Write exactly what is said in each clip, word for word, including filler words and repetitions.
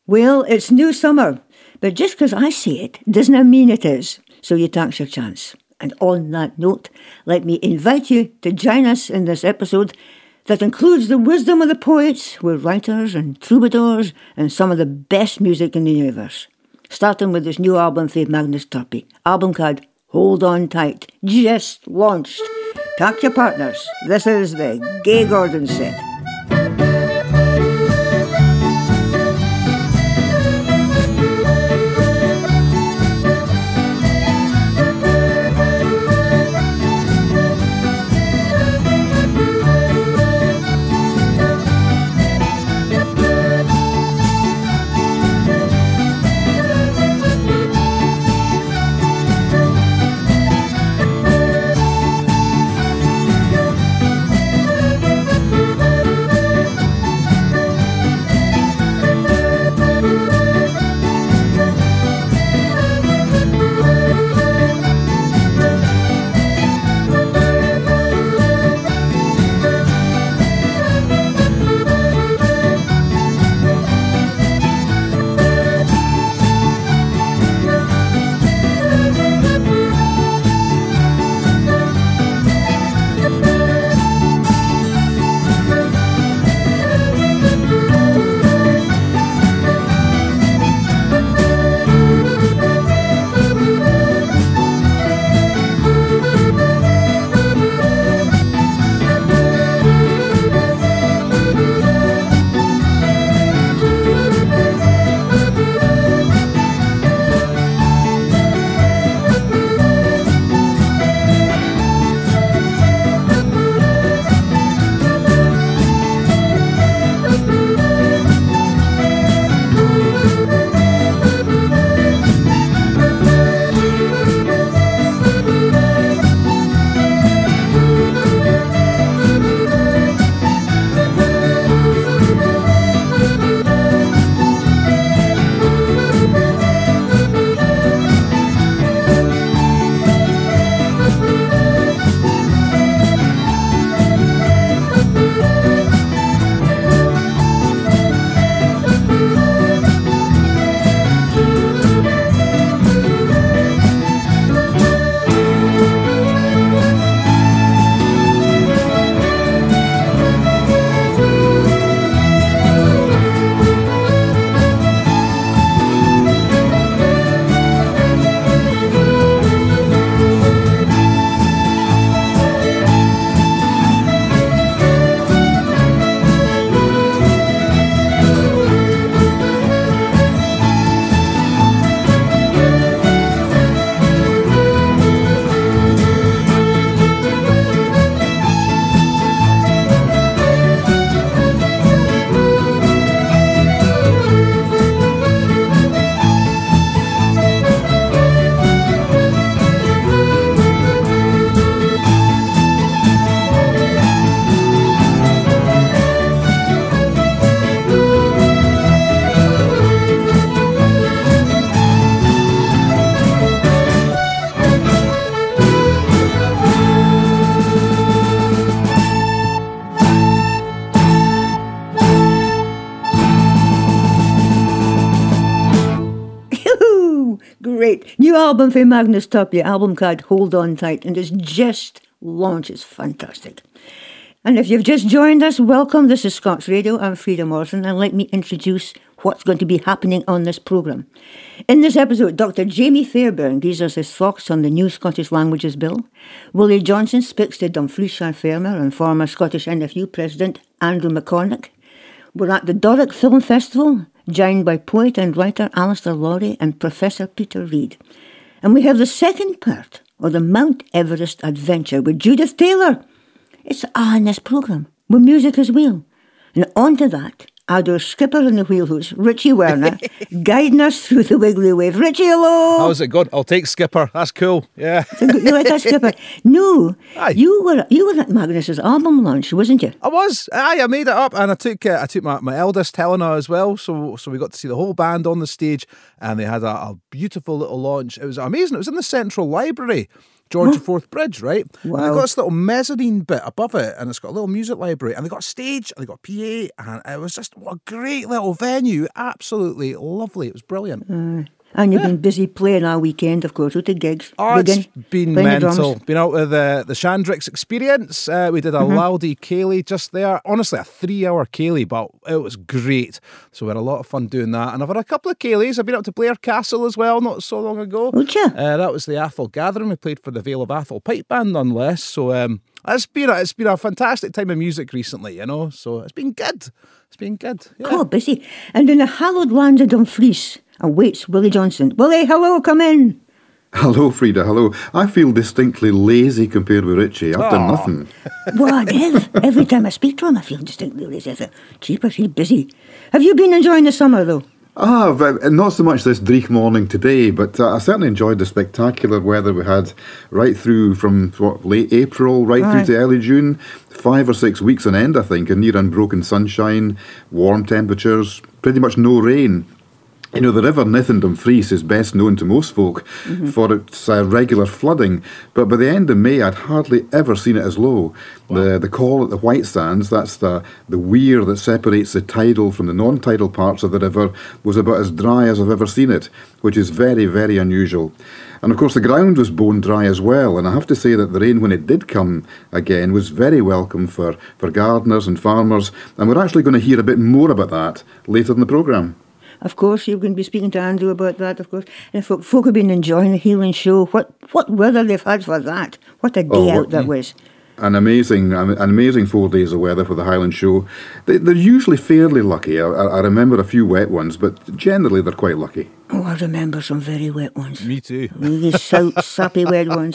Well, it's new summer, but just because I say it doesn't mean it is, so you tax your chance. And on that note, let me invite you to join us in this episode that includes the wisdom of the poets with writers and troubadours and some of the best music in the universe. Starting with this new album from Magnus Turpie, album called Hold On Tight, just launched. Pack your partners. This is the Gay Gordon set. Great. New album from Magnus Turpie, album called Hold On Tight, and it's just launched. It's fantastic. And if you've just joined us, welcome. This is Scots Radio. I'm Frida Morrison, and let me introduce what's going to be happening on this programme. In this episode, Doctor Jamie Fairbairn gives us his thoughts on the new Scottish Languages Bill. Willie Johnson speaks to Dumfriesshire farmer and former Scottish N F U President Andrew McCormick. We're at the Doric Film Festival, joined by poet and writer Alistair Lowry and Professor Peter Reid. And we have the second part of the Mount Everest adventure with Judith Taylor. It's ah in this programme, with music as well. And on to that, add our skipper in the wheelhouse, Richie Werner, guiding us through the wiggly wave. Richie, hello! How's it going? I'll take skipper. That's cool. Yeah. You like that, skipper? No. Aye. You were you were at Magnus's album launch, wasn't you? I was. Aye, I made it up, and I took uh, I took my, my eldest Helena as well. So so we got to see the whole band on the stage, and they had a, a beautiful little launch. It was amazing. It was in the Central Library. George Oh. Fourth Bridge, right? Wow. And they've got this little mezzanine bit above it, and it's got a little music library, and they got a stage, and they got a P A, and it was just what a great little venue. Absolutely lovely. It was brilliant. Uh, and you've been busy playing all weekend, of course, with the gigs. Oh, Gigging, it's been playing the mental. drums. Been out with the, the Shandrix Experience. Uh, we did a Mm-hmm. Laldy Ceilidh just there. Honestly, a three-hour Ceilidh, but it was great. So we had a lot of fun doing that. And I've had a couple of Ceilidhs. I've been up to Blair Castle as well, not so long ago. Would you? Uh, that was the Athol Gathering. We played for the Vale of Athol Pipe Band, nonetheless. So um, it's been a, it's been a fantastic time of music recently, you know. So it's been good. It's been good. Yeah. Cool, busy. And in the hallowed land of Dumfries awaits Willie Johnson. Willie, hello, come in. Hello, Frida, hello. I feel distinctly lazy compared with Richie. I've done Aw. nothing. Well, I did. Every time I speak to him, I feel distinctly lazy. I thought, jeepers, he's busy. Have you been enjoying the summer, though? Ah, but not so much this dreich morning today, but uh, I certainly enjoyed the spectacular weather we had right through from what, late April right Aye. through to early June. Five or six weeks on end, I think, and near unbroken sunshine, warm temperatures, pretty much no rain. You know, the River Nith in Dumfries is best known to most folk for its uh, regular flooding, but by the end of May, I'd hardly ever seen it as low. The the call at the White Sands, that's the, the weir that separates the tidal from the non-tidal parts of the river, was about as dry as I've ever seen it, which is very, very unusual. And of course, the ground was bone dry as well, and I have to say that the rain, when it did come again, was very welcome for, for gardeners and farmers, and we're actually going to hear a bit more about that later in the programme. Of course, you're going to be speaking to Andrew about that, of course. And folk, folk have been enjoying the Healing Show. What what weather they've had for that. What a day Oh, out what- that was. An amazing, an amazing four days of weather for the Highland Show. They, they're usually fairly lucky. I, I remember a few wet ones, but generally they're quite lucky. Oh, I remember some very wet ones. Me too. These salt, sappy wet ones.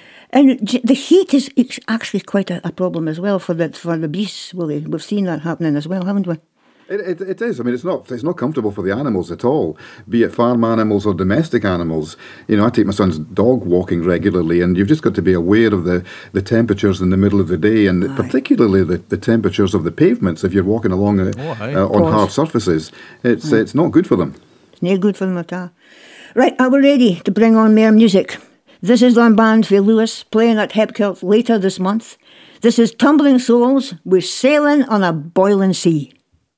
And j- the heat is ex- actually quite a, a problem as well for the, for the beasts, Willie. We've seen that happening as well, haven't we? It, it, it is. I mean, it's not it's not comfortable for the animals at all, be it farm animals or domestic animals. You know, I take my son's dog walking regularly, and you've just got to be aware of the, the temperatures in the middle of the day, and Aye. particularly the, the temperatures of the pavements if you're walking along uh, Oh, aye. uh, on course. hard surfaces. It's it's not good for them. It's no good for them at all. Right, are we ready to bring on more music? This is Lamband for Lewis, playing at Hepkirk later this month. This is Tumbling Souls with Sailing on a Boiling Sea.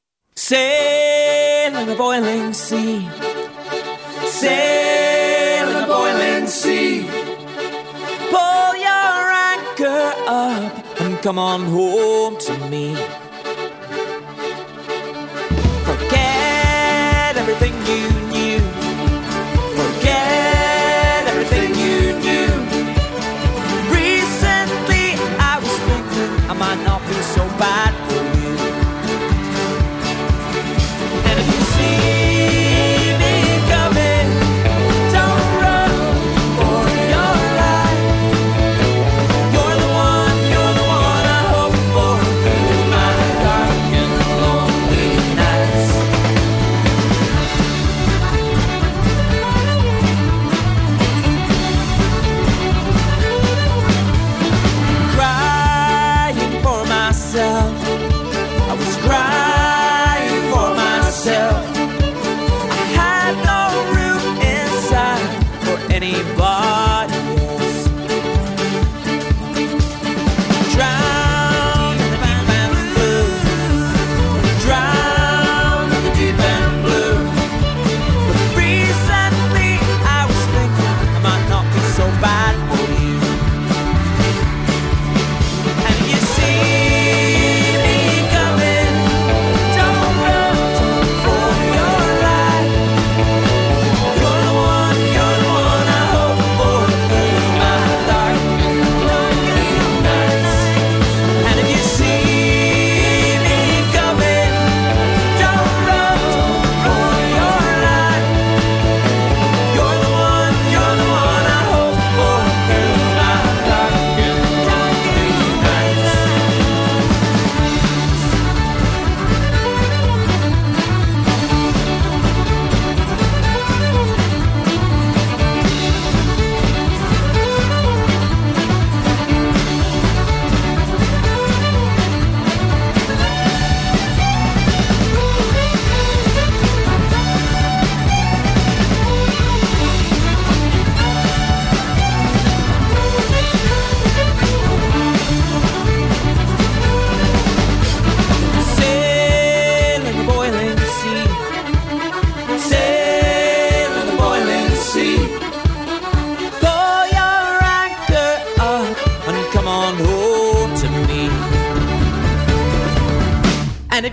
Sailing a boiling sea, sailing a boiling sea. Pull your anchor up and come on home to me. Forget everything you knew, forget everything you knew. Recently I was thinking I might not be so bad for you. And if you see me coming, don't run for your life. You're the one, you're the one I hope for through my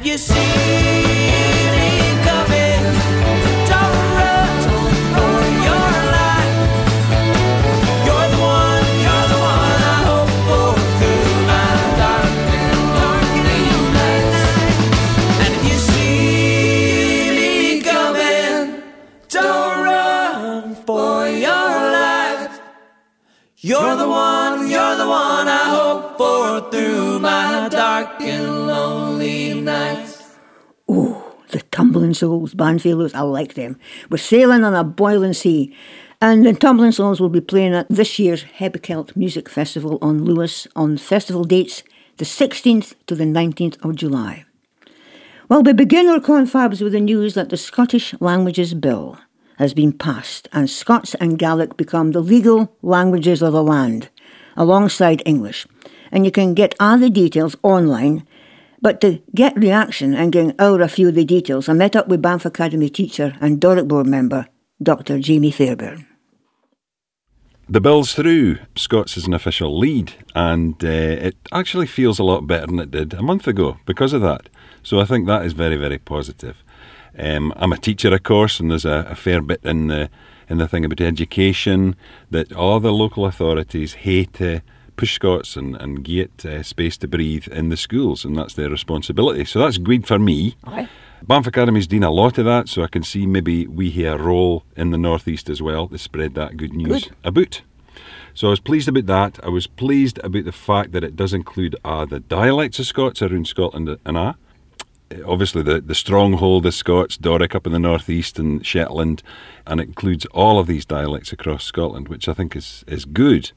you see me coming, don't run for your life. You're the one, you're the one I hope for through my dark and lonely nights. And if you see me coming, don't run for your life. You're the one, you're the one I hope for through my dark and lonely nights. Oh, the Tumbling Souls, Banfields, I like them. We're sailing on a boiling sea. And the Tumbling Souls will be playing at this year's Hebcelt Music Festival on Lewis on festival dates the sixteenth to the nineteenth of July. Well, we begin our confabs with the news that the Scottish Languages Bill has been passed and Scots and Gaelic become the legal languages of the land, alongside English. And you can get all the details online. But to get reaction and get out a few of the details, I met up with Banff Academy teacher and Doric board member, Doctor Jamie Fairbairn. The bill's through. Scots is an official lead, and uh, it actually feels a lot better than it did a month ago because of that. So I think that is very, very positive. Um, I'm a teacher, of course, and there's a, a fair bit in the in the thing about education that all the local authorities hate to push Scots and, and get uh, space to breathe in the schools, and that's their responsibility. So that's good for me. Okay. Banff Academy's doing a lot of that, so I can see maybe we have a role in the North East as well to spread that good news Good. about. So I was pleased about that. I was pleased about the fact that it does include uh, the dialects of Scots around Scotland and ah. Obviously the, the stronghold of Scots, Doric up in the North East and Shetland, and it includes all of these dialects across Scotland, which I think is, is good.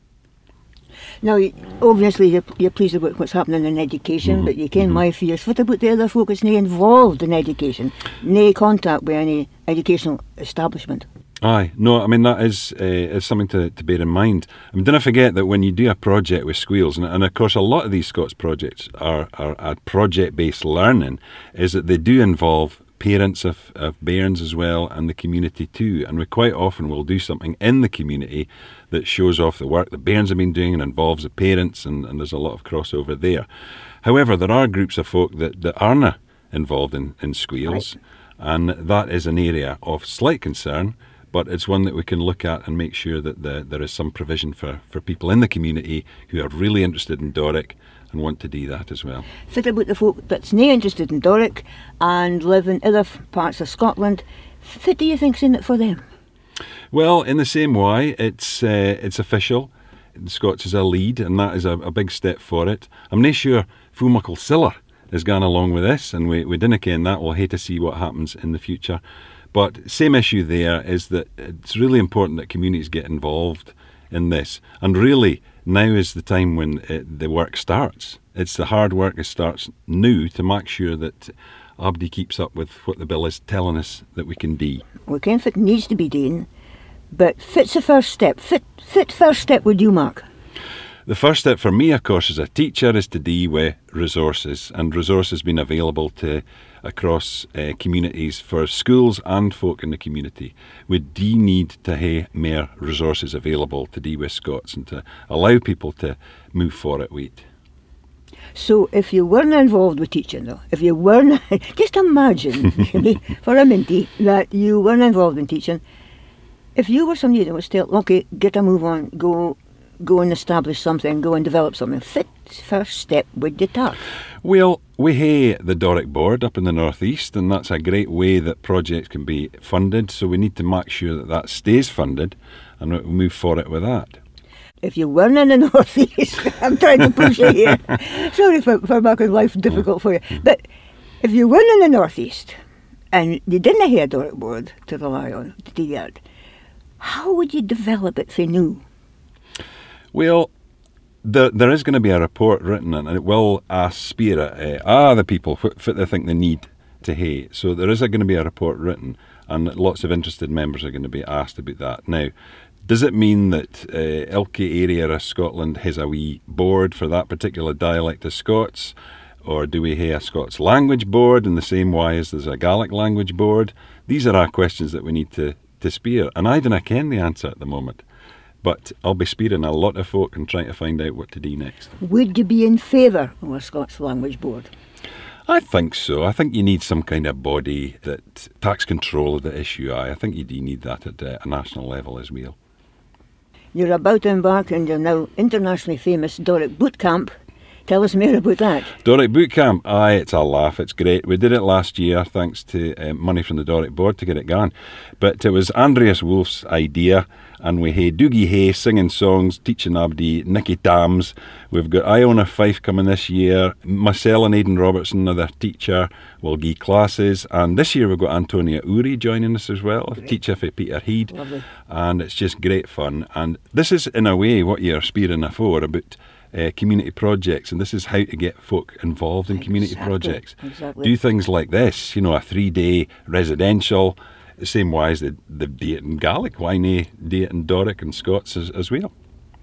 Now, obviously, you're, you're pleased about what's happening in education, Mm-hmm. but you ken my fears. What about the other folk that's nae involved in education? Nae contact with any educational establishment? Aye, no, I mean, that is uh, is something to, to bear in mind. I mean, don't forget that when you do a project with Squeals, and, and of course a lot of these Scots projects are, are at project-based learning, is that they do involve parents of, of bairns as well and the community too. And we quite often will do something in the community that shows off the work that bairns have been doing and involves the parents, and, and there's a lot of crossover there. However, there are groups of folk that, that aren't involved in, in Squeals, right. And that is an area of slight concern, but it's one that we can look at and make sure that the, there is some provision for, for people in the community who are really interested in Doric and want to do that as well. What about the folk that's nae interested in Doric and live in other parts of Scotland? What do you think's in it for them? Well, in the same way, it's uh, it's official. Scots is a lead, and that is a, a big step for it. I'm not sure Fumacle Siller has gone along with this, and we, we didn't ken that. We'll hate to see what happens in the future. But same issue there is that it's really important that communities get involved in this. And really, now is the time when it, the work starts. It's the hard work that starts now to make sure that Abdi keeps up with what the bill is telling us that we can do. We ken what needs to be done, but what's the first step? What, what first step would you mark? The first step for me, of course, as a teacher is to deal with resources, and resources being available to across uh, communities for schools and folk in the community. We do need to have more resources available to deal with Scots and to allow people to move for it with it. So if you weren't involved with teaching though, if you weren't, just imagine, for a minute, that you weren't involved in teaching, if you were somebody that was still, okay, get a move on, go go and establish something, go and develop something, what first step would you take? Well, we have the Doric Board up in the North East, and that's a great way that projects can be funded, so we need to make sure that that stays funded and we'll move for it with that. If you weren't in the North East, I'm trying to push you here. Sorry for, for making life difficult mm. for you. But if you weren't in the North East and you didn't have a Doric Board to rely on to do that, how would you develop it for new? Well, there, there is going to be a report written, and it will ask Spirit, uh, ah, the people, what, what they think they need to hay. So there is going to be a report written, and lots of interested members are going to be asked about that. Now, does it mean that uh, Ilke area of Scotland has a wee board for that particular dialect of Scots? Or do we have a Scots language board in the same way as there's a Gaelic language board? These are our questions that we need to, to spear, and I don't ken the answer at the moment. But I'll be spearing a lot of folk and trying to find out what to do next. Would you be in favour of a Scots language board? I think so. I think you need some kind of body that takes control of the issue. I, I think you do need that at uh, a national level as well. You're about to embark on your now internationally famous Doric Boot Camp. Tell us more about that. Doric Boot Camp, aye, it's a laugh, it's great. We did it last year thanks to um, money from the Doric board to get it going. But it was Andreas Wolf's idea, and we had Doogie Hay singing songs, teaching Abdi, Nicky Tams. We've got Iona Fife coming this year. Marcel and Aidan Robertson are their teacher, will give classes. And this year we've got Antonia Uri joining us as well, great. Teacher for Peter Heed. Lovely. And it's just great fun. And this is, in a way, what you're spearing for about Uh, community projects, and this is how to get folk involved in community exactly, projects. Exactly. Do things like this, you know, a three-day residential, the same way as they, they do it in Gaelic. Why not do it in Doric and Scots as, as well?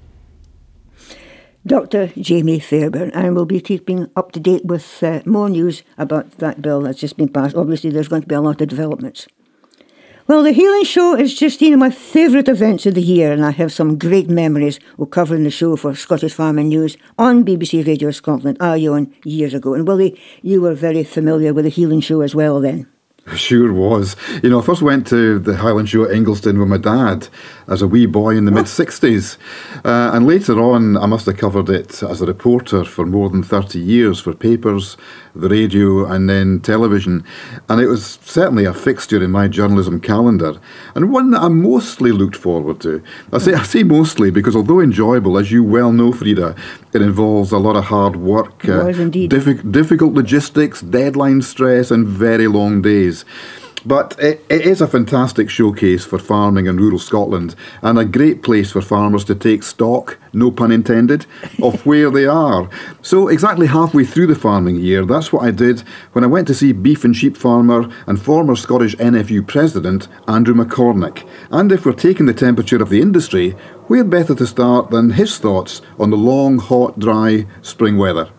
Doctor Jamie Fairbairn, and we'll be keeping up to date with uh, more news about that bill that's just been passed. Obviously, there's going to be a lot of developments. Well, the Healing Show is just one of my favourite events of the year, and I have some great memories of covering the show for Scottish Farming News on B B C Radio Scotland, Ion, years ago. And Willie, you were very familiar with the Healing Show as well then. Sure was. You know, I first went to the Highland Show at Ingleston with my dad as a wee boy in the mid-sixties. Uh, and later on, I must have covered it as a reporter for more than thirty years for papers, the radio and then television. And it was certainly a fixture in my journalism calendar, and one that I mostly looked forward to. I say, I say mostly because although enjoyable, as you well know, Frida, it involves a lot of hard work, uh, indeed. Diffi- difficult logistics, deadline stress and very long days. But it, it is a fantastic showcase for farming in rural Scotland, and a great place for farmers to take stock, no pun intended, of where they are. So exactly halfway through the farming year, that's what I did when I went to see beef and sheep farmer and former Scottish N F U president Andrew McCormick. And if we're taking the temperature of the industry, where better to start than his thoughts on the long, hot, dry spring weather?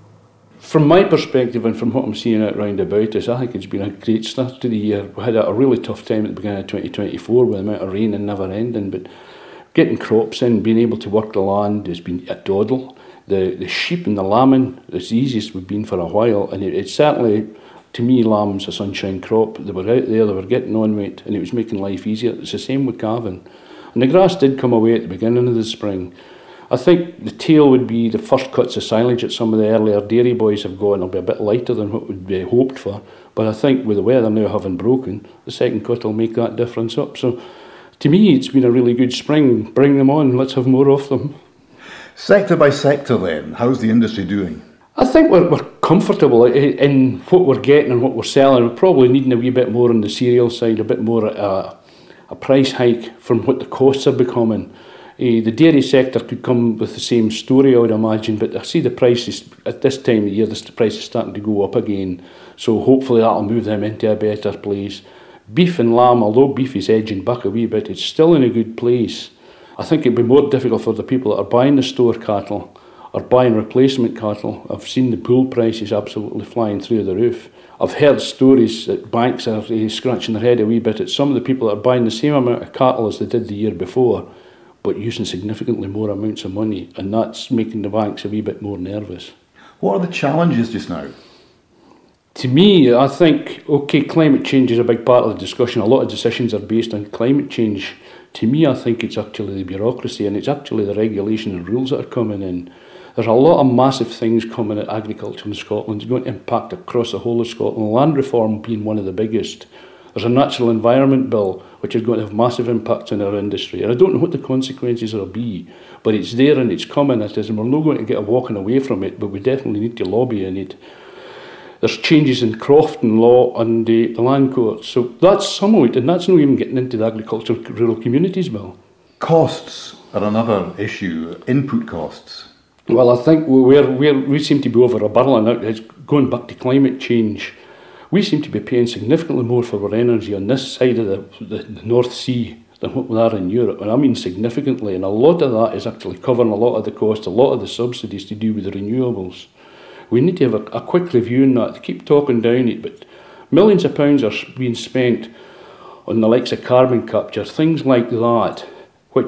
From my perspective and from what I'm seeing out round about us, I think it's been a great start to the year. We had a really tough time at the beginning of twenty twenty-four with the amount of rain and never ending, but getting crops in, being able to work the land has been a doddle. The the sheep and the lambing, it's the easiest we've been for a while, and it, it's certainly, to me, lamb's a sunshine crop. They were out there, they were getting on with it, and it was making life easier. It's the same with calving. And the grass did come away at the beginning of the spring. I think the tail would be the first cuts of silage that some of the earlier dairy boys have got, and it'll be a bit lighter than what would be hoped for. But I think with the weather now having broken, the second cut will make that difference up. So to me, it's been a really good spring. Bring them on, let's have more of them. Sector by sector then, how's the industry doing? I think we're, we're comfortable in what we're getting and what we're selling. We're probably needing a wee bit more on the cereal side, a bit more uh, a price hike from what the costs are becoming. Uh, the dairy sector could come with the same story, I would imagine, but I see the prices at this time of year, the price is starting to go up again, so hopefully that'll move them into a better place. Beef and lamb, although beef is edging back a wee bit, it's still in a good place. I think it'd be more difficult for the people that are buying the store cattle or buying replacement cattle. I've seen the pool prices absolutely flying through the roof. I've heard stories that banks are uh, scratching their head a wee bit at some of the people that are buying the same amount of cattle as they did the year before, but using significantly more amounts of money, and that's making the banks a wee bit more nervous. What are the challenges just now? To me, I think, okay, climate change is a big part of the discussion. A lot of decisions are based on climate change. To me, I think it's actually the bureaucracy, and it's actually the regulation and rules that are coming in. There's a lot of massive things coming at agriculture in Scotland. It's going to impact across the whole of Scotland, land reform being one of the biggest. There's a natural environment bill which is going to have massive impacts on our industry. And I don't know what the consequences will be, but it's there and it's coming at us, and we're not going to get a walking away from it, but we definitely need to lobby in it. There's changes in Crofton law and the, the land court. So that's some of it, and that's not even getting into the agricultural rural communities bill. Costs are another issue, input costs. Well, I think we're, we're, we seem to be over a barrel, and it's going back to climate change. We seem to be paying significantly more for our energy on this side of the, the, the North Sea than what we are in Europe, and I mean significantly, and a lot of that is actually covering a lot of the cost, a lot of the subsidies to do with the renewables. We need to have a, a quick review on that. They keep talking down it, but millions of pounds are being spent on the likes of carbon capture, things like that, which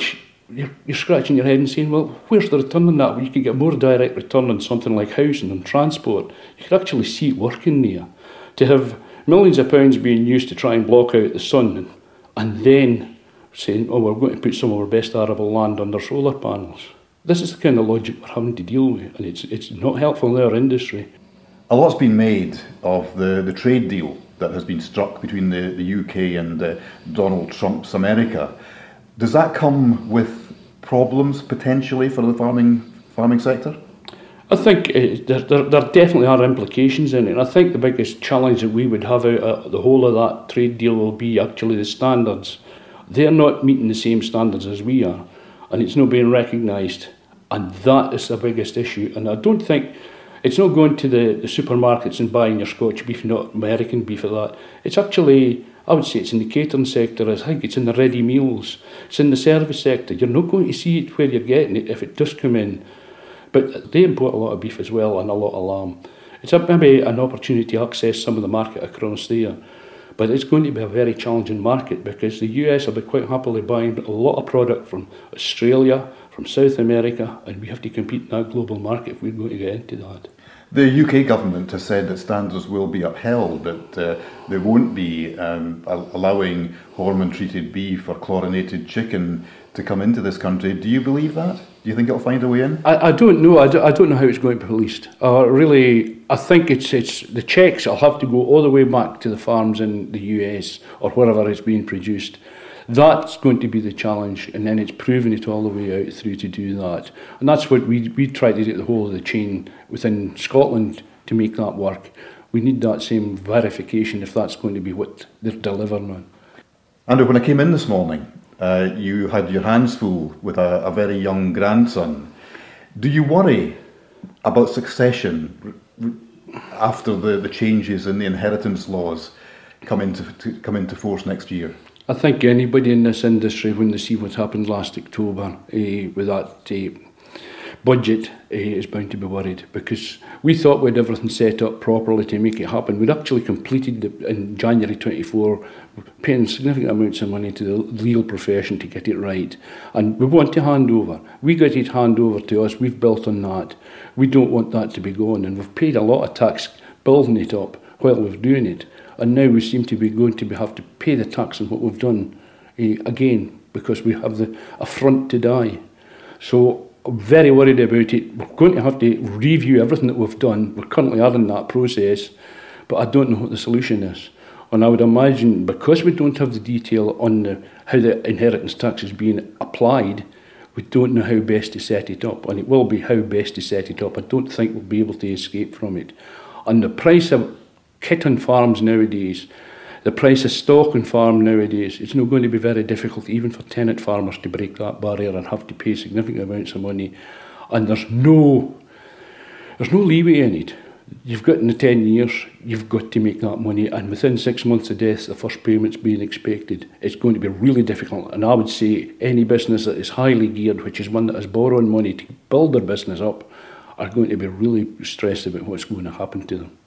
you're, you're scratching your head and saying, well, where's the return on that? Well, you could get more direct return on something like housing and transport. You could actually see it working there. To have millions of pounds being used to try and block out the sun, and, and then saying, oh, we're going to put some of our best arable land under solar panels. This is the kind of logic we're having to deal with, and it's it's not helpful in our industry. A lot's been made of the, the trade deal that has been struck between the, the U K and uh, Donald Trump's America. Does that come with problems potentially for the farming farming sector? I think uh, there, there, there definitely are implications in it. And I think the biggest challenge that we would have out of the whole of that trade deal will be actually the standards. They're not meeting the same standards as we are, and it's not being recognised. And that is the biggest issue. And I don't think it's not going to the, the supermarkets and buying your Scotch beef, not American beef at that. It's actually, I would say it's in the catering sector. I think it's in the ready meals. It's in the service sector. You're not going to see it where you're getting it if it does come in. But they import a lot of beef as well, and a lot of lamb. It's a, maybe an opportunity to access some of the market across there. But it's going to be a very challenging market because the U S will be quite happily buying a lot of product from Australia, from South America, and we have to compete in that global market if we're going to get into that. The U K government has said that standards will be upheld, that uh, they won't be um, allowing hormone-treated beef or chlorinated chicken to come into this country. Do you believe that? Do you think it'll find a way in? I, I don't know. I don't, I don't know how it's going to be policed. Uh, really, I think it's it's the checks will have to go all the way back to the farms in the U S or wherever it's being produced. That's going to be the challenge, and then it's proving it all the way out through to do that. And that's what we we try to do, the whole of the chain within Scotland to make that work. We need that same verification if that's going to be what they're delivering on. Andrew, when I came in this morning, uh, you had your hands full with a, a very young grandson. Do you worry about succession after the, the changes in the inheritance laws come into to, come into force next year? I think anybody in this industry, when they see what happened last October eh, with that eh, budget, eh, is bound to be worried, because we thought we had everything set up properly to make it happen. We'd actually completed the, in January twenty-four, paying significant amounts of money to the legal profession to get it right. And we want to hand over. We got it hand over to us. We've built on that. We don't want that to be gone. And we've paid a lot of tax building it up while we're doing it. And now we seem to be going to be, have to pay the tax on what we've done eh, again, because we have the affront to die. So I'm very worried about it. We're going to have to review everything that we've done. We're currently in that process, but I don't know what the solution is. And I would imagine, because we don't have the detail on the, how the inheritance tax is being applied, we don't know how best to set it up. And it will be how best to set it up. I don't think we'll be able to escape from it. And the price of kit on farms nowadays, the price of stock on farm nowadays, it's not going to be very difficult even for tenant farmers to break that barrier and have to pay significant amounts of money. And there's no there's no leeway in it. You've got in the ten years, you've got to make that money, and within six months of death, the first payment's being expected. It's going to be really difficult, and I would say any business that is highly geared, which is one that is borrowing money to build their business up, are going to be really stressed about what's going to happen to them.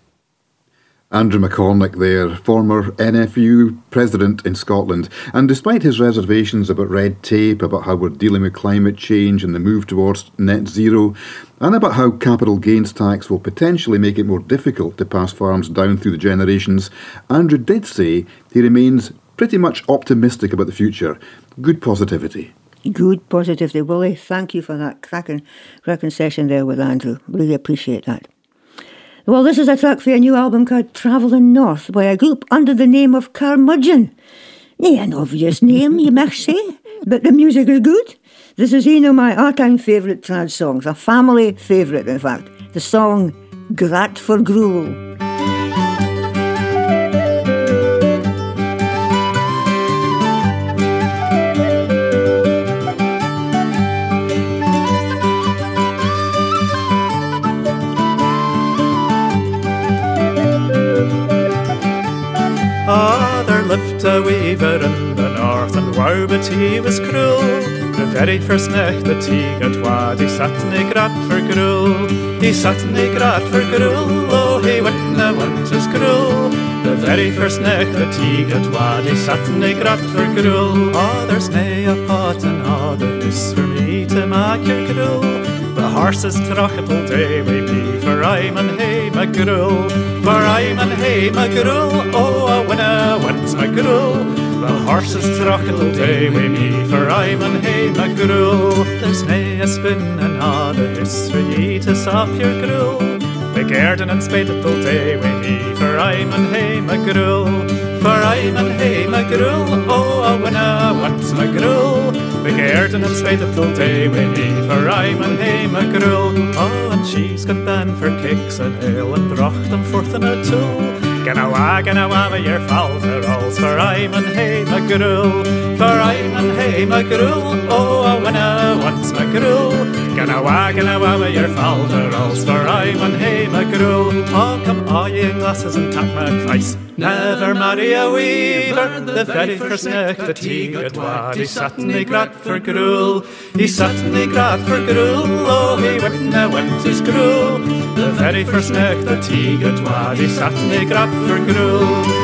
Andrew McCormick there, former N F U president in Scotland. And despite his reservations about red tape, about how we're dealing with climate change and the move towards net zero, and about how capital gains tax will potentially make it more difficult to pass farms down through the generations, Andrew did say he remains pretty much optimistic about the future. Good positivity. Good positivity. Willie, thank you for that cracking, cracking session there with Andrew. Really appreciate that. Well, this is a track for a new album called Travelling North by a group under the name of Carmudgeon. Nay, an obvious name, you might say, but the music is good. This is one of my all-time favourite trad songs, a family favourite, in fact. The song Grat for Gruel. Ah, there lived a weaver in the north, and wow, but he was cruel. The very first night the tea got wad, he sat in a grat for gruel. He sat in a grat for gruel, oh, he wouldna want his gruel. The very first night the tea got wad, he sat in a grat for gruel. Oh, there's nae a pot and oh, there is for me to make your gruel. The horses trochit all day wi' me, for I'm an hay my gruel. For I'm an hay my gruel, oh, I winna want my gruel. The horses trochit all day wi' me, for I'm an hay my gruel. There's nae a spoon and a the hiss for ye to sop your gruel. The garden and spade it all day wi' me, for I'm an hay my gruel. For I'm an hay my gruel, oh, I winna want my gruel. The garden and spade it all day wi' me, for I'm an hay my gruel. Oh, and she's got ban for cakes and ale and brocht and forth in her tool. Ganna wa, ganna wa with your falderalls, for I'm an hay my gruel. For I'm an hay my gruel, oh, I winna want my gruel. Ganna wa, ganna wa with your falderalls, for I'm an hay my gruel. Oh, come all ye glasses and tak my advice. Never marry a weaver. The very first night that he got wad, he sat in a grat for gruel. He sat in a grat for gruel, oh, he wouldna want his gruel. The very first night that he got wad, he sat in a grat for gruel.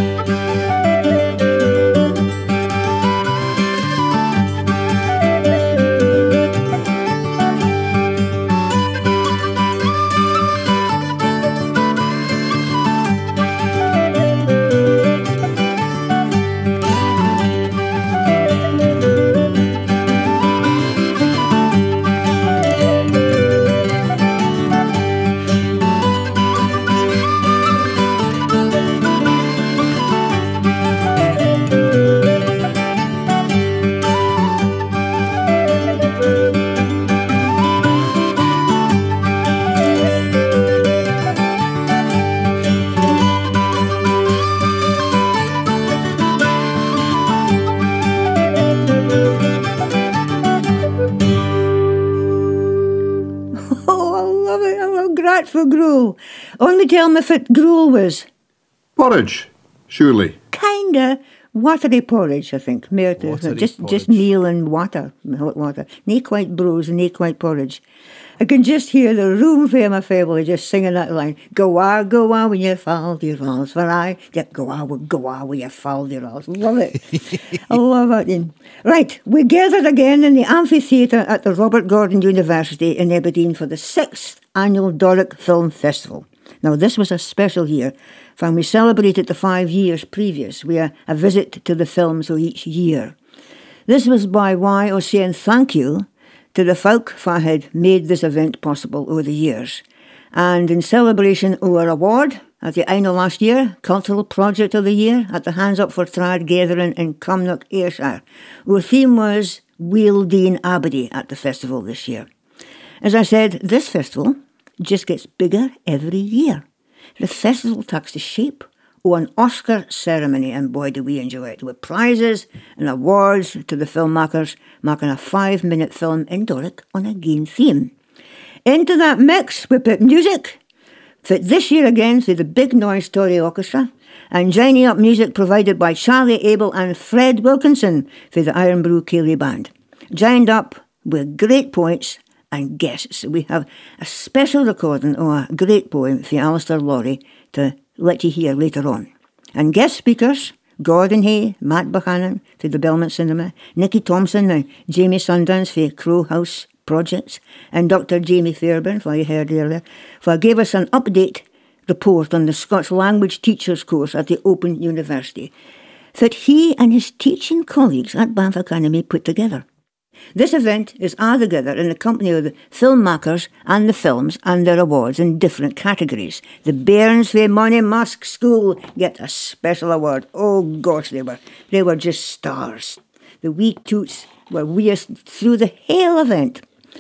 For gruel. Only tell me if it gruel was. Porridge, surely. Kinda watery porridge, I think. Mere to, Watery just porridge. just meal and water, hot water. Nae quite brose, nae quite porridge. I can just hear the room for my family just singing that line. Go ah, go ah, when you fall your rolls for I. Yeah, go ah, go ah, when you fall your rolls. Love it. I love it. Then. Right, we gathered again in the amphitheatre at the Robert Gordon University in Aberdeen for the sixth annual Doric Film Festival. Now, this was a special year, for we celebrated the five years previous, with a, a visit to the films of each year. This was by way of saying thank you to the folk who had made this event possible over the years. And in celebration of our award at the end of last year, Cultural Project of the Year at the Hands Up for Trad gathering in Cumnock, Ayrshire, our theme was Wheeldene Abbey at the festival this year. As I said, this festival just gets bigger every year. The festival takes the shape of an Oscar ceremony, and boy do we enjoy it, with prizes and awards to the filmmakers making a five-minute film in Doric on a game theme. Into that mix we put music, fit this year again through the Big Noise Story Orchestra, and joining up music provided by Charlie Abel and Fred Wilkinson for the Iron Brew Ceilidh Band. Joined up with great poets and guests. We have a special recording of a great poem for Alistair Lowry to let you hear later on. And guest speakers, Gordon Hay, Matt Buchanan for the Belmont Cinema, Nicky Thompson and Jamie Sundance for Crow House Projects, and Doctor Jamie Fairbairn, who you heard earlier, for gave us an update report on the Scots Language Teachers course at the Open University that he and his teaching colleagues at Banff Academy put together. This event is altogether in the company of the filmmakers and the films and their awards in different categories. The Bairns for Money Mask School get a special award. Oh gosh, they were they were just stars. The wee toots were weird through the whole event.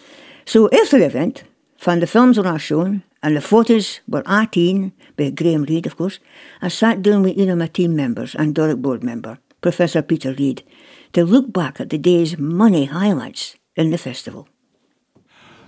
So after the event, when the films were all shown and the photos were eighteen by Graham Reid, of course, I sat down with one of my team members and Doric board member, Professor Peter Reid, to look back at the day's money highlights in the festival.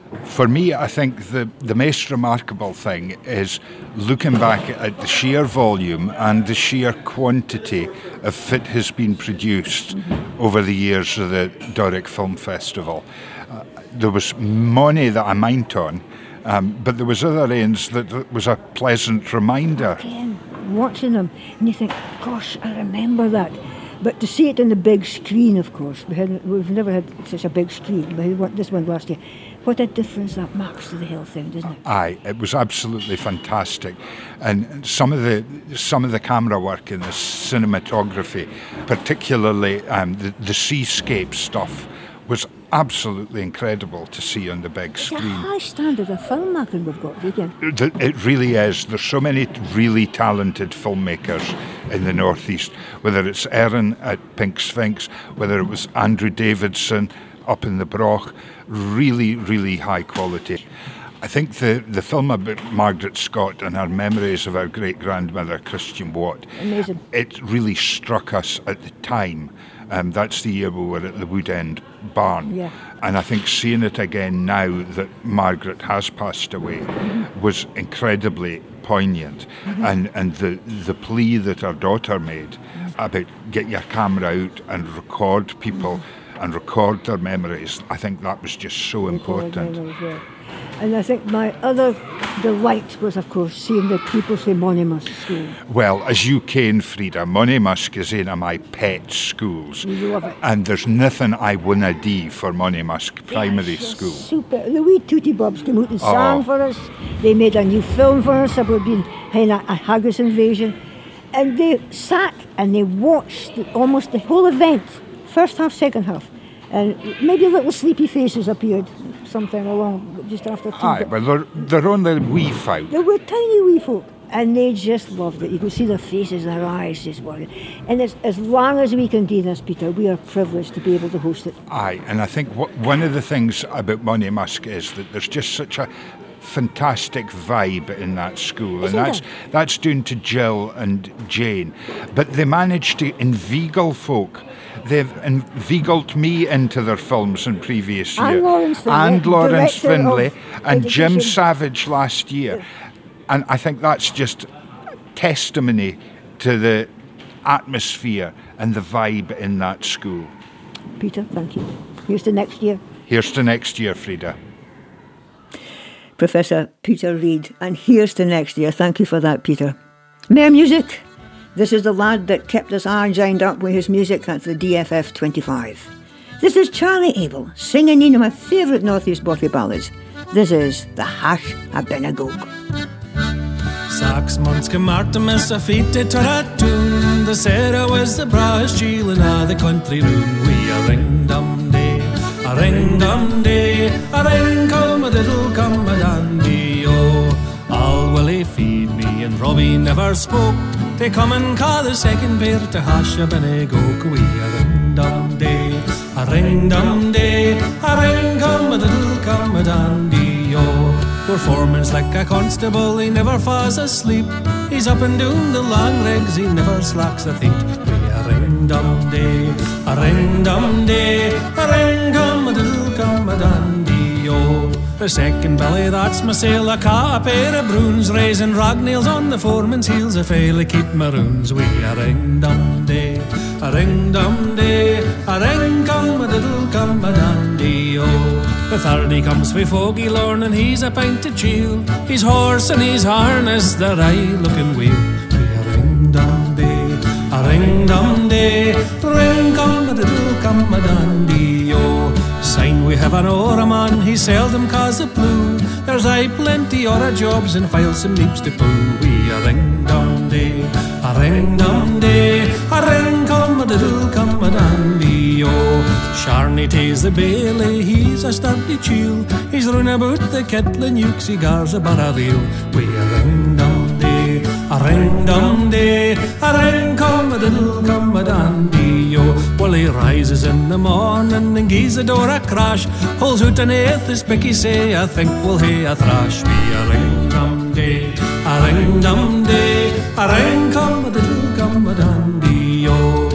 For me, I think the, the most remarkable thing is looking back at the sheer volume and the sheer quantity of fit has been produced mm-hmm. over the years of the Doric Film Festival. Uh, there was money that I might on, um, but there was other ends that, that was a pleasant reminder. Again, watching them, and you think, gosh, I remember that. But to see it on the big screen, of course, we hadn't, we've never had such a big screen. We had this one last year. What a difference that marks to the whole thing, doesn't it? Aye, it was absolutely fantastic, and some of the some of the camera work and the cinematography, particularly um, the, the seascape stuff, was absolutely incredible to see on the big screen. It's a high standard of filmmaking we've got, again. It really is. There's so many really talented filmmakers in the Northeast, whether it's Erin at Pink Sphinx, whether it was Andrew Davidson up in the Broch, really, really high quality. I think the, the film about Margaret Scott and her memories of our great-grandmother, Christian Watt, amazing. It really struck us at the time. Um, that's the year we were at the Wood End Barn. Yeah. And I think seeing it again now that Margaret has passed away mm-hmm. was incredibly poignant. Mm-hmm. And, and the, the plea that her daughter made mm-hmm. about get your camera out and record people mm-hmm. and record their memories, I think that was just so record important. Memories, yeah. And I think my other delight was, of course, seeing the pupils from Monymusk School. Well, as you ken, Frida, Monymusk is one of my pet schools. You love it. And there's nothing I wouldna do for Monymusk Primary yes, School. Super. The wee Tootie Bobs came out and oh. sang for us. They made a new film for us about being in a, a haggis invasion. And they sat and they watched the, almost the whole event, first half, second half. And maybe little sleepy faces appeared something along just after tea. Aye, but they're, they're only wee folk. They were tiny wee folk, and they just loved it. You could see their faces, their eyes just worried. And as, as long as we can do this, Peter, we are privileged to be able to host it. Aye, and I think what, one of the things about Monymusk is that there's just such a fantastic vibe in that school. Isn't and that's it? that's due to Jill and Jane. But they managed to inveigle folk. They've inveigled me into their films in previous And years. Lawrence Finlay, And Lawrence director Finlay of and Jim Education. Savage last year. And I think that's just testimony to the atmosphere and the vibe in that school. Peter, thank you. Here's to next year. Here's to next year, Frida. Professor Peter Reid, and here's to next year. Thank you for that, Peter. More music. This is the lad that kept us all joined up with his music at the D F F twenty-five. This is Charlie Abel singing one of my favourite Northeast Bothy ballads. This is The Hash a Benagog. Saks months come Artemis a feet to Taratun. The Sarah was the brawest chiel in all the country room. We a ring dum day, a ring dum day, a ring come a diddle come a dandy oh. All will they feed me and Robbie never spoke. They come and call the second pair to hash a benagog. We a ring dum day, a ring dum day, a ring come a diddle come a dandy oh. We're foreman's like a constable, he never falls asleep. He's up and down the long legs, he never slacks a thing. We a ring dum day, a ring dum day, a ring come a diddle come a dandy oh. The second belly, that's my sail, a ca, a pair of broons, raising rag nails on the foreman's heels, if I'll keep maroons. We a ring dum day, a ring dum day, a ring come a diddle come a dandy oh. The third he comes wi' Foggy Lorne and he's a pint of chiel. He's horse and he's harness, the right looking wheel. We a ring dum day, a ring dum day, ring come a diddle come a dandy oh. Sign we have an ora man, he seldom cause a blue. There's aye plenty ora jobs and files some leaps to poo. We a ring dum day, a ring dum day, a ring come a diddle come a dandy oh. Sharney tays the bailey, he's a sturdy chiel. He's run about the kettle and uke cigars a bar a reel. We a ring dum day, a ring dum day, a ring come a diddle come a dandy oh. Well he rises in the morning and gies the door a crash, holds out an eighth as Becky say, I think we'll hae a thrash. We a ring dum day, a ring dum day, a ring come a diddle come a dandy oh.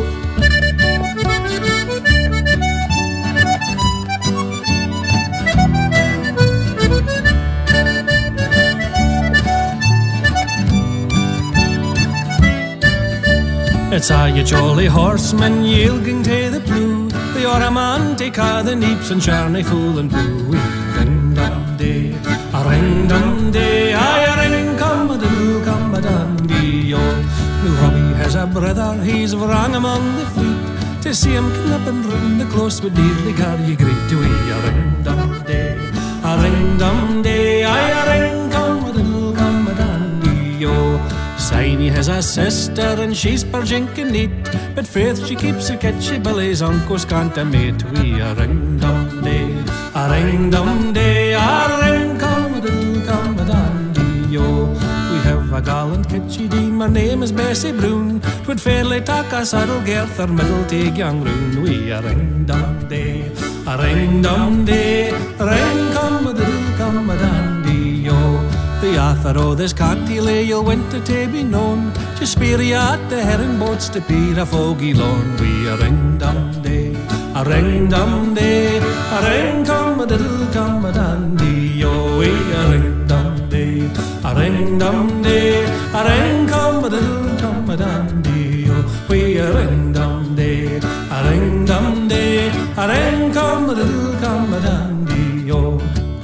It's a ye jolly horseman yelging to the blue. The Oraman take a the neeps and charney full and blue. We ring dum day, a ring dum day, aye a ring come a diddle come a dandy yo. Now Robbie has a brother, he's wrong among the fleet. To see him knapping round the close with dearly car ye greet to we a ring dum day, a ring dum day, aye a ring come a diddle come a dandy yo. Signy has a sister and she's perjinking neat, but faith she keeps her catchy billy's uncle's can't a mate. We a ring dum day, a ring dum day, a ring come a diddle come a dandy yo. We have a gallant catchy dame, her name is Bessie Brown. Twould fairly tak a saddle girth her middle take young roon. We a ring dum day, a ring dum day, a ring come a diddle come a dandy yo. The author o' this cocktail ale went to be known. Just spear ye at the herring boats to peer a foggy lawn. We a ring dum day, a ring dum day, a ring come a diddle come a dandy yo. We a ring dum day, a ring dum day, a ring come a diddle come a dandy yo. We a ring dum day, a ring dum day, a ring come a diddle come a dandy yo.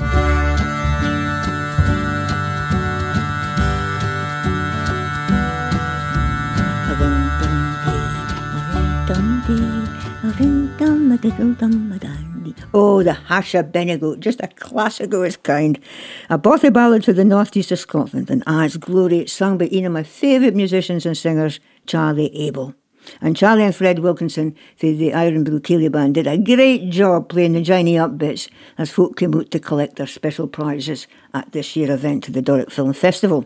Oh, the Hasha Benegoat, just a classic of its kind. A bothy ballad for the northeast of Scotland, and as glory, sung by one of my favourite musicians and singers, Charlie Abel. And Charlie and Fred Wilkinson, for the Iron Blue Keeley Band, did a great job playing the Johnny Up bits as folk came out to collect their special prizes at this year's event, the Doric Film Festival.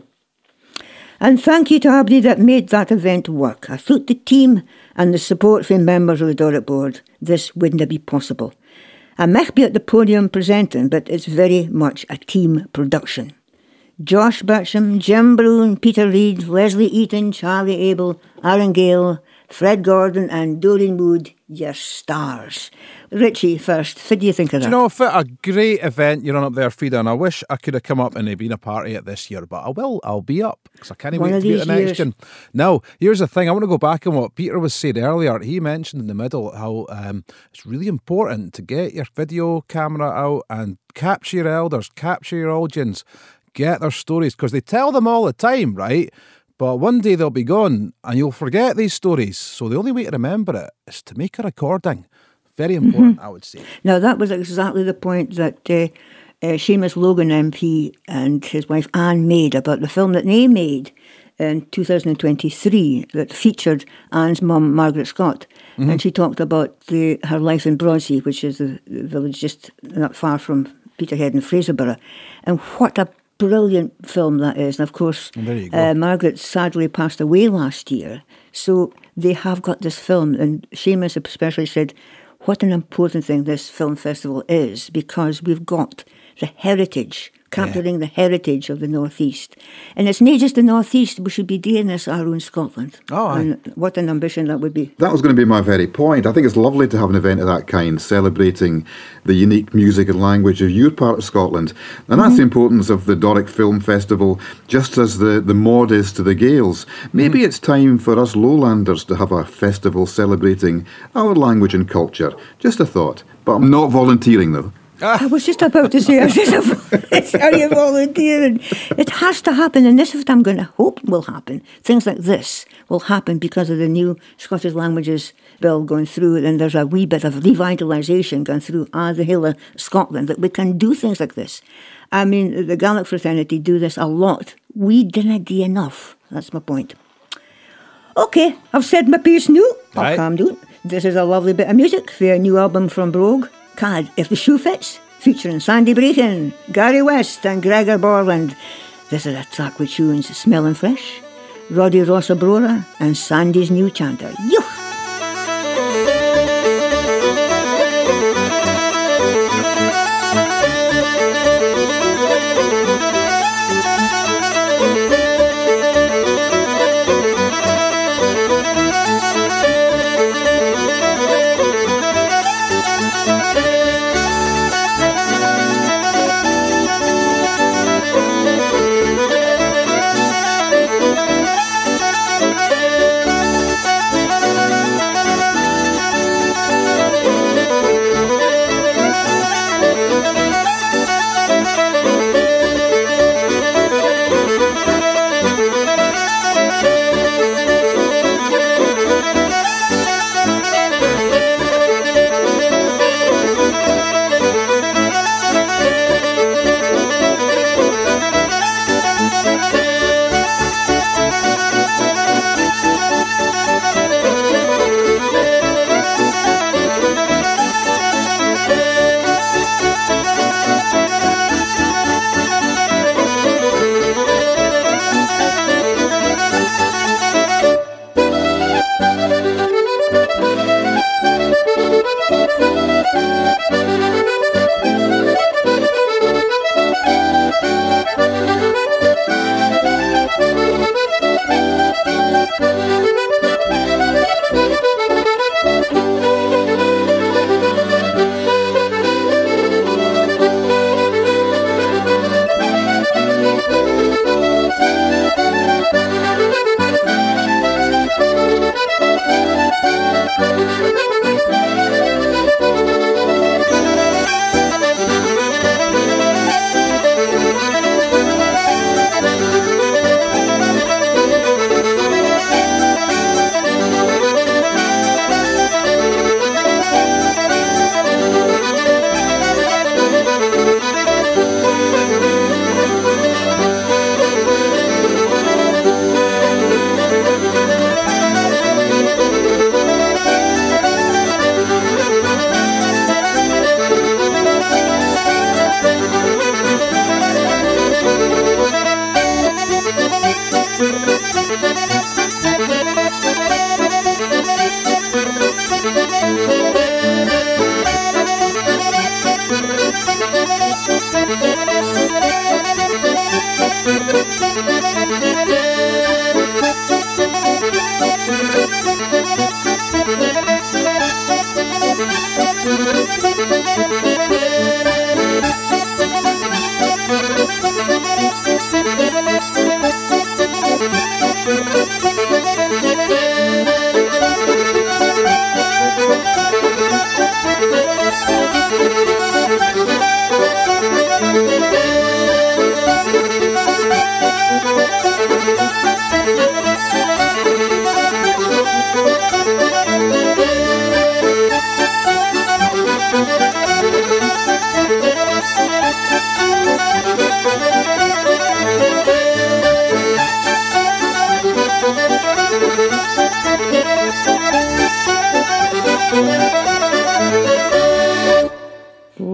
And thank you to everybody that made that event work. Without the team and the support from members of the Doric Board, this wouldn't be possible. I might be at the podium presenting, but it's very much a team production. Josh Bircham, Jim Brown, Peter Reid, Leslie Eaton, Charlie Abel, Aaron Gale, Fred Gordon and Doreen Wood, your stars. Richie, first, what do you think of that? Do you know, for a great event you run up there, Frida, and I wish I could have come up and been a party at this year, but I will, I'll be up, because I can't One wait of to be these at the next years. one. Now, here's the thing, I want to go back on what Peter was saying earlier. He mentioned in the middle how um, it's really important to get your video camera out and capture your elders, capture your audience, get their stories, because they tell them all the time, right? But one day they'll be gone and you'll forget these stories. So the only way to remember it is to make a recording. Very important, mm-hmm. I would say. Now, that was exactly the point that uh, uh, Seamus Logan M P and his wife Anne made about the film that they made in two thousand twenty-three that featured Anne's mum, Margaret Scott. Mm-hmm. And she talked about the, her life in Broadsea, which is the, the village just not far from Peterhead and Fraserburgh. And what a brilliant film that is. And of course, uh, Margaret sadly passed away last year. So they have got this film. And Seamus especially said, what an important thing this film festival is, because we've got the heritage, capturing yeah. the heritage of the North East. And it's not just the North East, we should be doing this our own Scotland. Oh, aye. And what an ambition that would be. That was going to be my very point. I think it's lovely to have an event of that kind, celebrating the unique music and language of your part of Scotland. And that's mm-hmm. the importance of the Doric Film Festival, just as the, the Maud is to the Gaels. Maybe mm-hmm. it's time for us lowlanders to have a festival celebrating our language and culture. Just a thought. But I'm not volunteering, though. I was just about to say, are you volunteering? It has to happen, and this is what I'm going to hope will happen. Things like this will happen because of the new Scottish Languages Bill going through, and there's a wee bit of revitalisation going through all the hill of Scotland, that we can do things like this. I mean, the Gaelic fraternity do this a lot. We didn't do enough. That's my point. Okay, I've said my piece now. I'll right. calm down. This is a lovely bit of music for a new album from Brogue, called If the Shoe Fits, featuring Sandy Brayton, Gary West and Gregor Borland. This is a track with tunes Smelling Fresh, Roddy Rossa-Brora and Sandy's New Chanter. Yoo!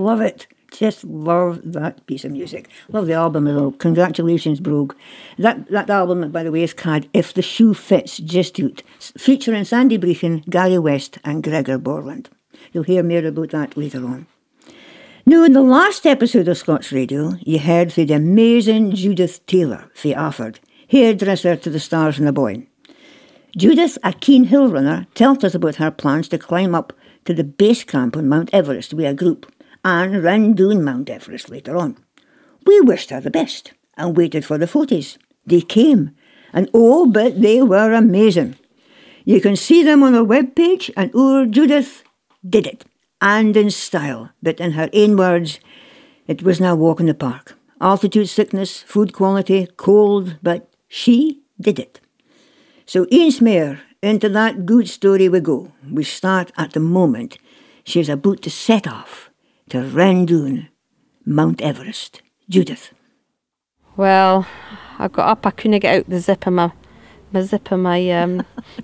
love it. Just love that piece of music. Love the album as well. Congratulations, Brogue. That that album, by the way, is called If the Shoe Fits Just Out, featuring Sandy Breachin, Gary West and Gregor Borland. You'll hear more about that later on. Now, in the last episode of Scots Radio, you heard from the amazing Judith Taylor from Afford, hairdresser to the stars and the Boyne. Judith, a keen hill runner, told us about her plans to climb up to the base camp on Mount Everest with a group, and ran down Mount Everest later on. We wished her the best and waited for the photos. They came, and oh, but they were amazing. You can see them on our webpage, and our Judith did it, and in style, but in her own words, it was no walk in the park. Altitude sickness, food quality, cold, but she did it. So eens meer, into that good story we go. We start at the moment she's about to set off to run down Mount Everest. Judith. Well, I got up, I couldn't get out the zip of my, my zip of my um,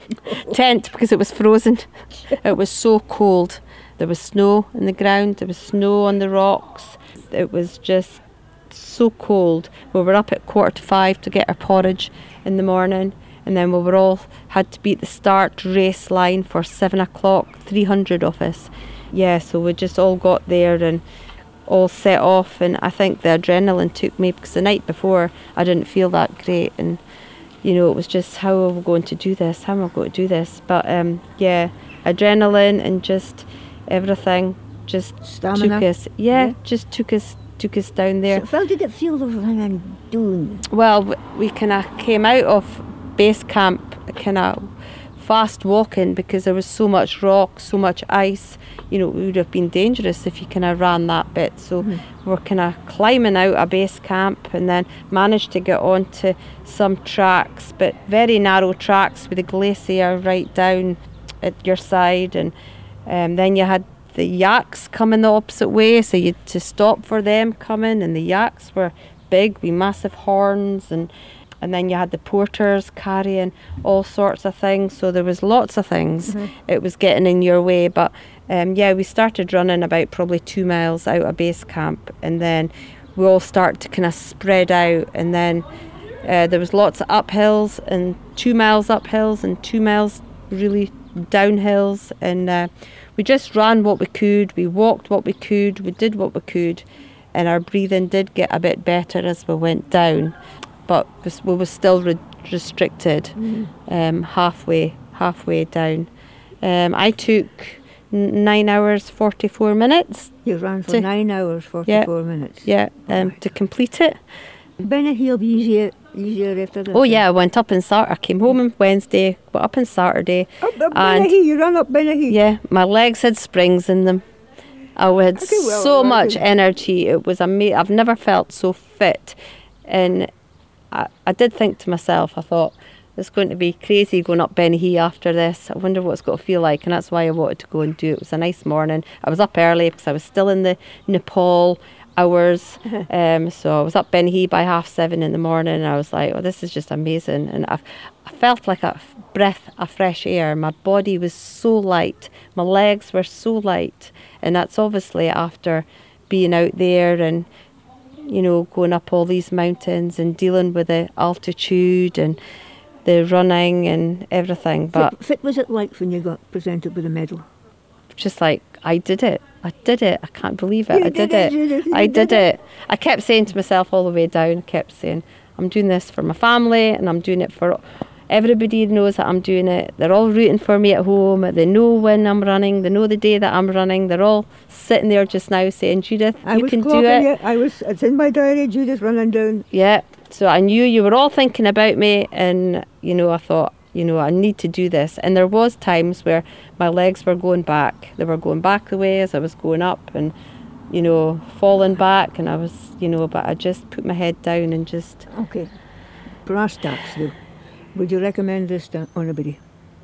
tent because it was frozen. It was so cold. There was snow in the ground, there was snow on the rocks. It was just so cold. We were up at quarter to five to get our porridge in the morning, and then we were all had to be at the start race line for seven o'clock, three hundred of us. Yeah, so we just all got there and all set off, and I think the adrenaline took me because the night before I didn't feel that great, and you know, it was just, how are we going to do this? How am I going to do this? But um, yeah, adrenaline and just everything just Stamina. took us. Yeah, Yeah. just took us took us down there. So how did it feel of running down? Well, w- we kind of came out of base camp kind of fast walking because there was so much rock, so much ice. You know, it would have been dangerous if you kind of ran that bit. So Mm-hmm. we're kind of climbing out of base camp and then managed to get onto some tracks, but very narrow tracks with the glacier right down at your side. And um, then you had the yaks coming the opposite way, so you had to stop for them coming, and the yaks were big with massive horns, and and then you had the porters carrying all sorts of things, so there was lots of things. Mhm. It was getting in your way, but um, yeah, we started running about probably two miles out of base camp, and then we all started to kind of spread out, and then uh, there was lots of uphills, and two miles uphills and two miles really downhills, and uh, we just ran what we could, we walked what we could, we did what we could, and our breathing did get a bit better as we went down, but we were still re- restricted um, halfway halfway down. Um, I took n- nine hours forty-four minutes. You ran for to- nine hours, forty-four minutes. Yeah, um, to complete it. Bennehill be easier, easier after that. Oh yeah, I went up on Saturday. I came home on Wednesday, went up on Saturday. Up, up and Bennehill, you ran up Bennehill. yeah, my legs had springs in them. I had Okay, well, so well, much good. energy. It was amazing. I've never felt so fit. And I, I did think to myself, I thought, it's going to be crazy going up Bennehill after this. I wonder what it's going to feel like. And that's why I wanted to go and do it. It was a nice morning. I was up early because I was still in the Nepal hours. um, so I was up Bennehill by half seven in the morning. And I was like, oh, this is just amazing. And I've, I felt like a f- breath of fresh air. My body was so light. My legs were so light. And that's obviously after being out there and, you know, going up all these mountains and dealing with the altitude and the running and everything. But Fit, fit was it like when you got presented with a medal? just like, I did it. I did it. I can't believe it. You I did, did it. it, Judith, you I did did it. I kept saying to myself all the way down, I kept saying, I'm doing this for my family and I'm doing it for everybody knows that I'm doing it. They're all rooting for me at home. They know when I'm running. They know the day that I'm running. They're all sitting there just now saying, Judith, I you was can do clocking it. you. I was. It's in my diary. Judith running down. Yeah. So I knew you were all thinking about me, and you know, I thought, you know, I need to do this. And there was times where my legs were going back. They were going back the way as I was going up, and you know, falling back. And I was, you know, but I just put my head down and just. Okay. Brass tacks though. Would you recommend this to anybody?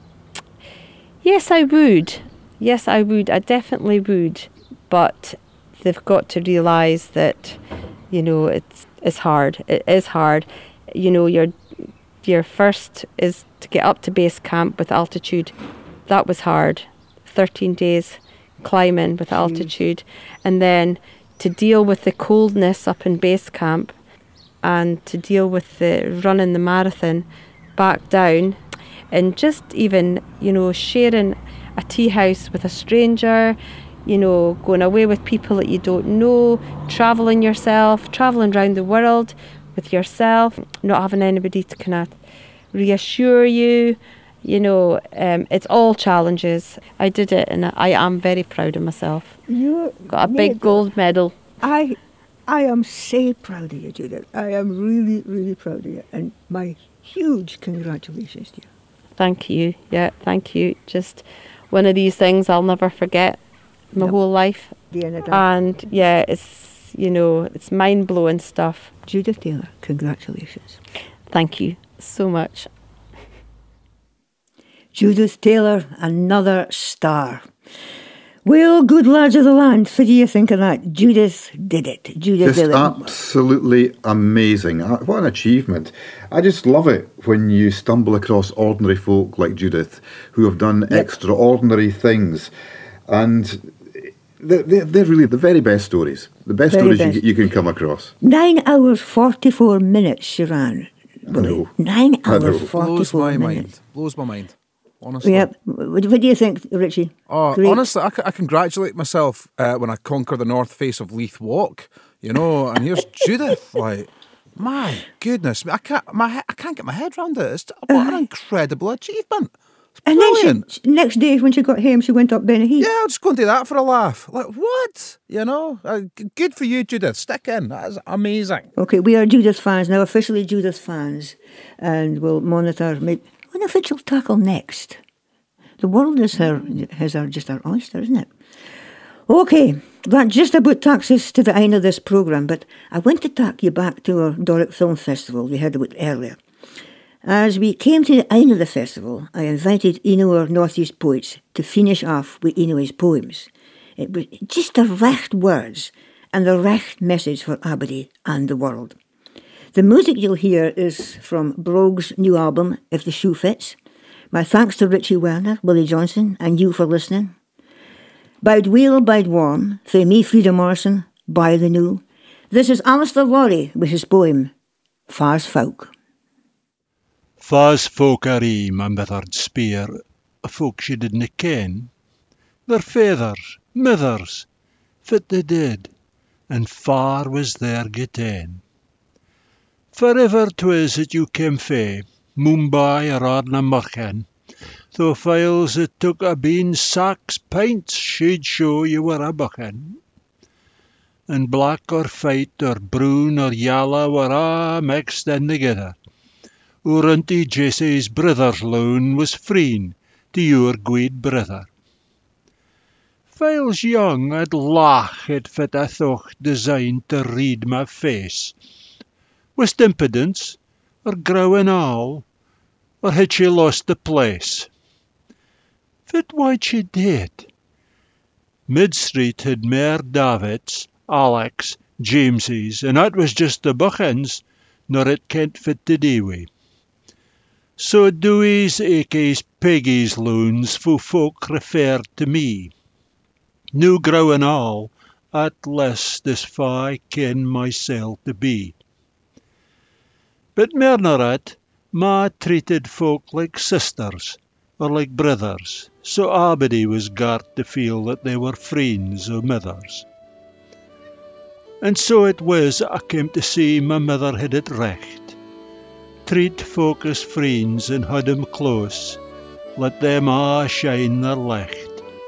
Yes, I would. Yes, I would. I definitely would. But they've got to realise that, you know, it's it's hard. It is hard. You know, your your first is to get up to base camp with altitude. That was hard. Thirteen days climbing with altitude, and then to deal with the coldness up in base camp and to deal with the running the marathon back down, and just even, you know, sharing a tea house with a stranger, you know, going away with people that you don't know, travelling yourself, travelling around the world with yourself, not having anybody to kind of reassure you, you know, um, it's all challenges. I did it and I am very proud of myself. You Got a big gold medal. I, I am so proud of you, Judith. I am really, really proud of you, and my huge congratulations to you. Thank you. Yeah, thank you. Just one of these things I'll never forget my Yep. whole life. The end of that. And yeah, it's, you know, it's mind-blowing stuff. Judith Taylor, congratulations. Thank you so much. Judith Taylor, another star. Well, good lads of the land, what do you think of that? Judith did it. Judith Just did it. absolutely amazing. Uh, What an achievement. I just love it when you stumble across ordinary folk like Judith who have done Yep. extraordinary things. And they're, they're, they're really the very best stories. The best Very stories you, best. you can come across. Nine hours, forty-four minutes she ran. know. Nine I know. hours, Blows forty-four my minutes. mind. Blows my mind. Honestly. Yep. What, what do you think, Richie? Oh, Great. honestly, I, c- I congratulate myself uh, when I conquer the north face of Leith Walk, you know, and here's Judith, like, my goodness, I can't, my, he- I can't get my head around it. It's, what an incredible achievement. It's And then brilliant. she, next day when she got home, she went up Benny Heath. Yeah, I'll just go and do that for a laugh. Like, what? You know, uh, g- good for you, Judith. Stick in. That is amazing. Okay, we are Judith fans now, officially Judith fans, and we'll monitor. Maybe, when if she'll tackle next? The world is her, is her just her oyster, isn't it? Okay, that just about takes us to the end of this programme, but I want to take you back to our Doric Film Festival we heard about earlier. As we came to the end of the festival, I invited Eno, our North East poets, to finish off with Eno's poems. It was just the recht words and the recht message for Aberdeen and the world. The music you'll hear is from Brogue's new album, If the Shoe Fits. My thanks to Richie Werner, Willie Johnson, and you for listening. Bide weel, bide warm, for me, Frida Morrison, by the new. This is Alistair Lawrie with his poem, Fars Folk. Fars folk are ie, my mother'd spear, a folk she didna ken. Their fathers, mothers, fit they did, and far was their getain. Forever 'twas that you came fae, Mumbai or Ardna Murchen, though files it took a bean sacks pints, she'd show you were a buchan. And black or white or brown or yalla were a mixed in together. Oor Auntie Jessie's brother's loan was freen to your guid brother. Files young I'd lach at fit I thought designed to read my face. Was it impudence, or growing all, or had she lost the place? Fit what she did. Mid-street had mair Davids, Alex, Jameses, and that was just the buchans, nor it kent fit to do wi. So Dewey's, Akey's, Peggy's loans fo folk referred to me. No growing all, at least as far I ken mysel to be. But mair nor that, ma treated folk like sisters, or like brothers, so abody was gart to feel that they were friends o' mothers. And so it was I came to see my mother had it recht. Treat folk as friends and hold 'em close, let them a' shine their licht.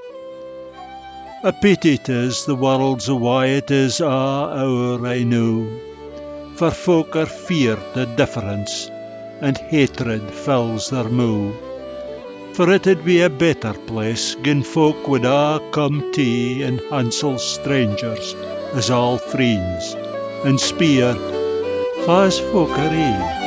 A pity 'tis the world's a way it is a' hour I know, for folk are feared the difference, and hatred fills their mou'. For it'd be a better place gin folk would a' come tea and hansel strangers as all friends, and speer, fas folk are ie.